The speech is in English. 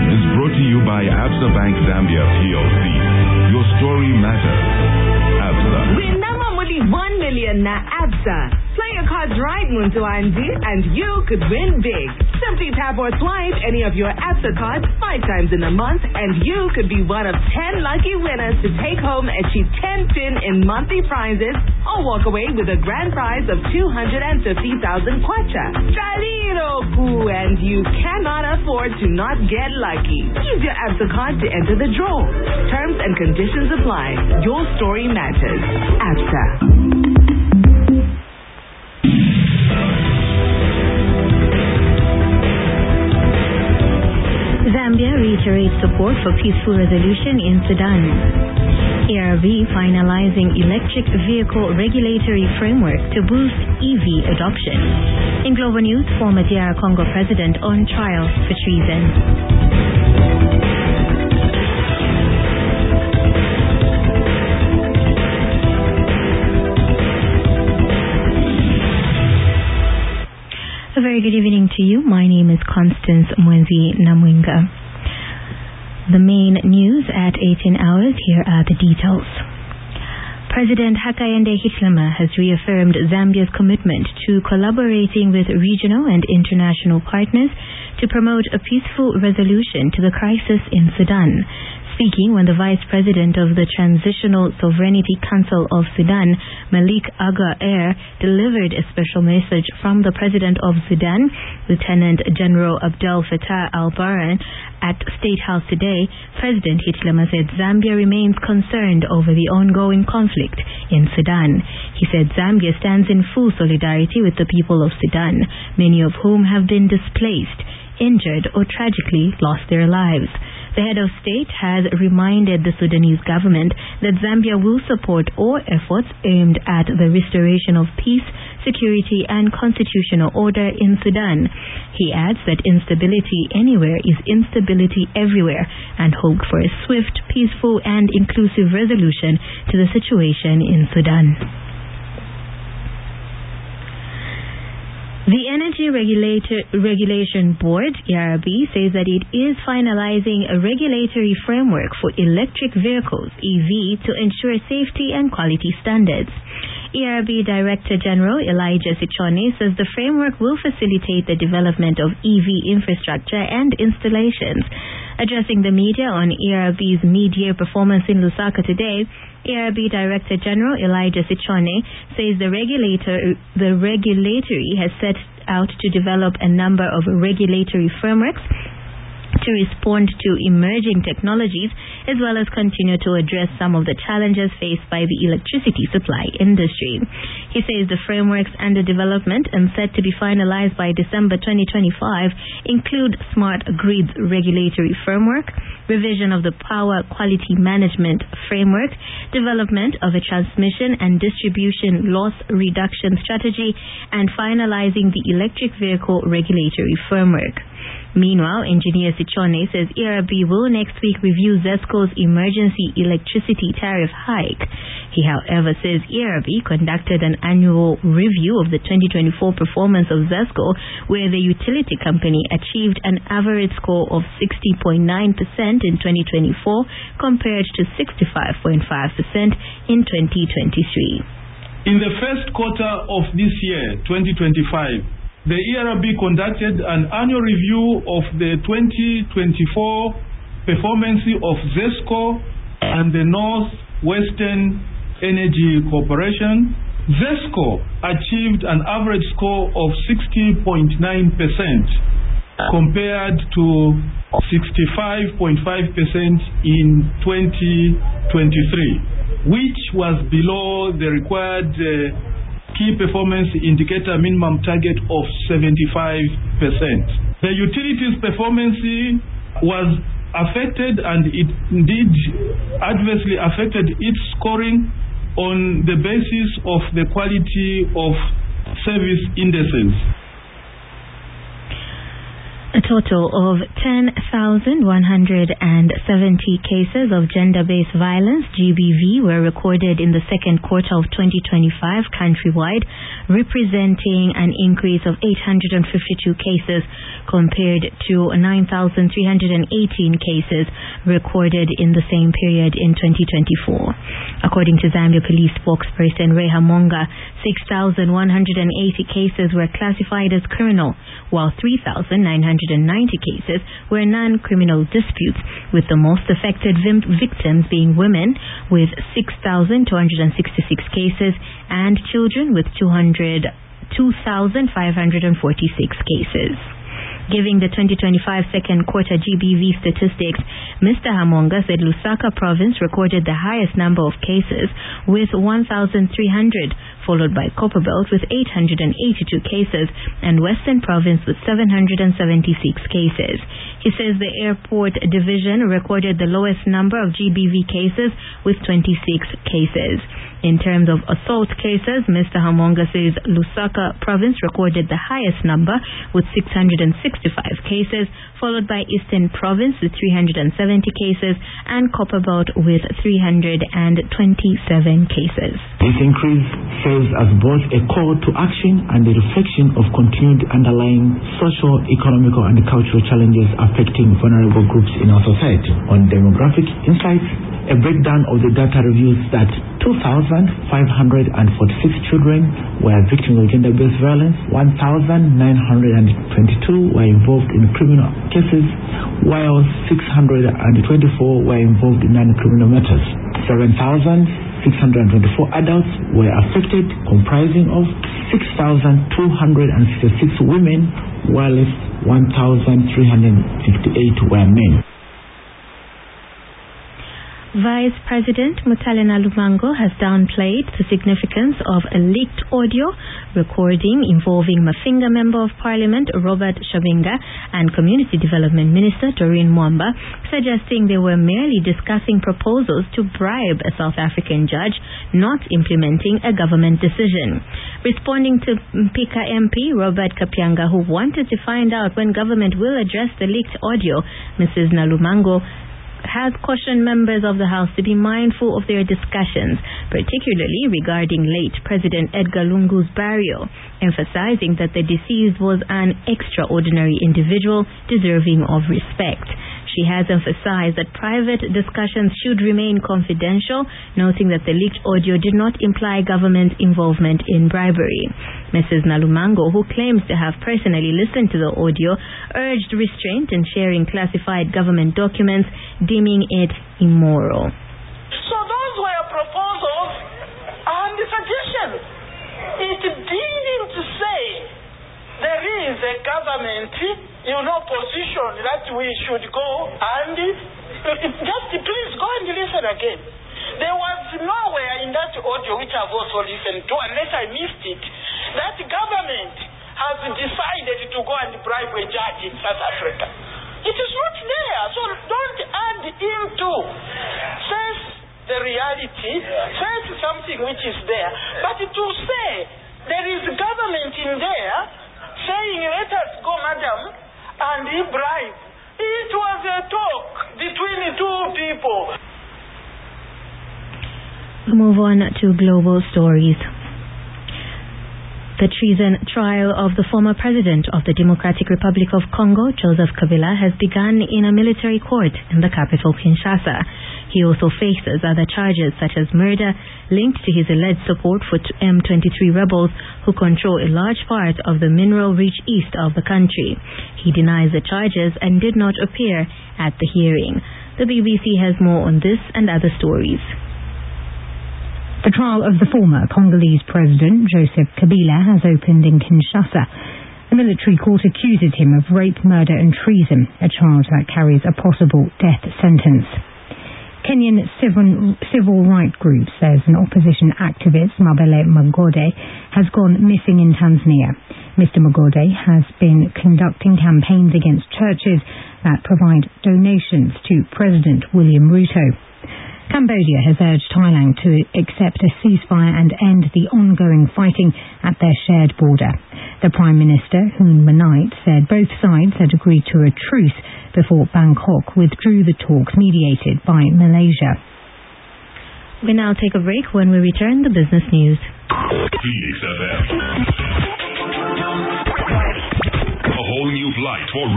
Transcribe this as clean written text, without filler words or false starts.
is brought to you by Absa Bank Zambia PLC. Your story matters. Absa. Winama muli 1 million na Absa. Play your cards right, Muntu Andy, and you could win big. Simply tap or swipe any of your Absa cards 5 times in a month, and you could be one of 10 lucky winners to take home a cheap 10 pin in monthly prizes or walk away with a grand prize of 250,000 kwacha. Chaliroku, and you cannot afford to not get lucky. Use your Absa card to enter the draw. Terms and conditions apply. Your story matters. Absa. Zambia reiterates support for peaceful resolution in Sudan. ARV finalizing electric vehicle regulatory framework to boost EV adoption. In global news, former DR Congo president on trial for treason. A very good evening to you. My name is Constance Mwenzi Namwinga. The main news at 18 hours, here are the details. President Hakainde Hichilema has reaffirmed Zambia's commitment to collaborating with regional and international partners to promote a peaceful resolution to the crisis in Sudan. Speaking when the Vice President of the Transitional Sovereignty Council of Sudan, Malik Aga Air, delivered a special message from the President of Sudan, Lieutenant General Abdel Fattah al-Burhan, at State House today, President Hichilema said Zambia remains concerned over the ongoing conflict in Sudan. He said Zambia stands in full solidarity with the people of Sudan, many of whom have been displaced, injured, or tragically lost their lives. The head of state has reminded the Sudanese government that Zambia will support all efforts aimed at the restoration of peace, security, and constitutional order in Sudan. He adds that instability anywhere is instability everywhere and hoped for a swift, peaceful, and inclusive resolution to the situation in Sudan. The Energy Regulation Board, ERB, says that it is finalizing a regulatory framework for electric vehicles, EV, to ensure safety and quality standards. ERB Director General Elijah Sichone says the framework will facilitate the development of EV infrastructure and installations. Addressing the media on ERB's mid-year performance in Lusaka today, ERB Director General Elijah Sichone says the regulatory has set out to develop a number of regulatory frameworks to respond to emerging technologies as well as continue to address some of the challenges faced by the electricity supply industry. He says the frameworks under development and set to be finalized by December 2025 include smart grids regulatory framework, revision of the power quality management framework, development of a transmission and distribution loss reduction strategy, and finalizing the electric vehicle regulatory framework. Meanwhile, Engineer Sichone says ERB will next week review ZESCO's emergency electricity tariff hike. He, however, says ERB conducted an annual review of the 2024 performance of ZESCO, where the utility company achieved an average score of 60.9% in 2024 compared to 65.5% in 2023. In the first quarter of this year, 2025, the ERB conducted an annual review of the 2024 performance of ZESCO and the North-Western Energy Corporation. ZESCO achieved an average score of 60.9% compared to 65.5% in 2023, which was below the required key performance indicator minimum target of 75%. The utilities performance was affected, and it indeed adversely affected its scoring on the basis of the quality of service indices. A total of 10,170 cases of gender-based violence, GBV, were recorded in the second quarter of 2025 countrywide, representing an increase of 852 cases compared to 9,318 cases recorded in the same period in 2024. According to Zambia Police spokesperson Reha Monga, 6,180 cases were classified as criminal, while 3,990 cases were non-criminal disputes, with the most affected victims being women with 6,266 cases and children with 2,546 cases. Giving the 2025 second quarter GBV statistics, Mr. Hamonga said Lusaka province recorded the highest number of cases with 1,300, followed by Copperbelt with 882 cases and Western Province with 776 cases. He says the airport division recorded the lowest number of GBV cases with 26 cases. In terms of assault cases, Mr. Hamonga says Lusaka province recorded the highest number with 665 cases, followed by Eastern Province with 370 cases and Copperbelt with 327 cases. This increase serves as both a call to action and a reflection of continued underlying social, economical and cultural challenges affecting vulnerable groups in our society. On demographic insights, a breakdown of the data reveals that 2,546 children were victims of gender-based violence, 1,922 were involved in criminal cases, while 624 were involved in non-criminal matters. 7,624 adults were affected, comprising of 6,266 women, while 1,358 were men. Vice President Mutalena Lumango has downplayed the significance of a leaked audio recording involving Mafinga Member of Parliament Robert Shabinga and Community Development Minister Doreen Mwamba, suggesting they were merely discussing proposals to bribe a South African judge, not implementing a government decision. Responding to Mpika MP Robert Kapyanga, who wanted to find out when government will address the leaked audio, Mrs. Nalumango has cautioned members of the House to be mindful of their discussions, particularly regarding late President Edgar Lungu's burial, emphasizing that the deceased was an extraordinary individual deserving of respect. She has emphasized that private discussions should remain confidential, noting that the leaked audio did not imply government involvement in bribery. Mrs. Nalumango, who claims to have personally listened to the audio, urged restraint in sharing classified government documents, deeming it immoral. So those were proposals and suggestions. It didn't say there is a government, position that we should go and just please go and listen again. There was nowhere in that audio, which I've also listened to, unless I missed it, that government has decided to go and bribe a judge in South Africa. It is not there. So don't add into sense the reality, sense something which is there. But to say there is government in there saying let us go, madam, and he bribe. It was a talk between the two people. We move on to global stories. The treason trial of the former president of the Democratic Republic of Congo, Joseph Kabila, has begun in a military court in the capital, Kinshasa. He also faces other charges such as murder linked to his alleged support for M23 rebels who control a large part of the mineral-rich east of the country. He denies the charges and did not appear at the hearing. The BBC has more on this and other stories. The trial of the former Congolese president, Joseph Kabila, has opened in Kinshasa. The military court accuses him of rape, murder and treason, a charge that carries a possible death sentence. Kenyan civil rights group says an opposition activist, Mabele Magode, has gone missing in Tanzania. Mr. Magode has been conducting campaigns against churches that provide donations to President William Ruto. Cambodia has urged Thailand to accept a ceasefire and end the ongoing fighting at their shared border. The Prime Minister, Hun Manet, said both sides had agreed to a truce before Bangkok withdrew the talks mediated by Malaysia. We now take a break. When we return, the business news. PXFM. A whole new light for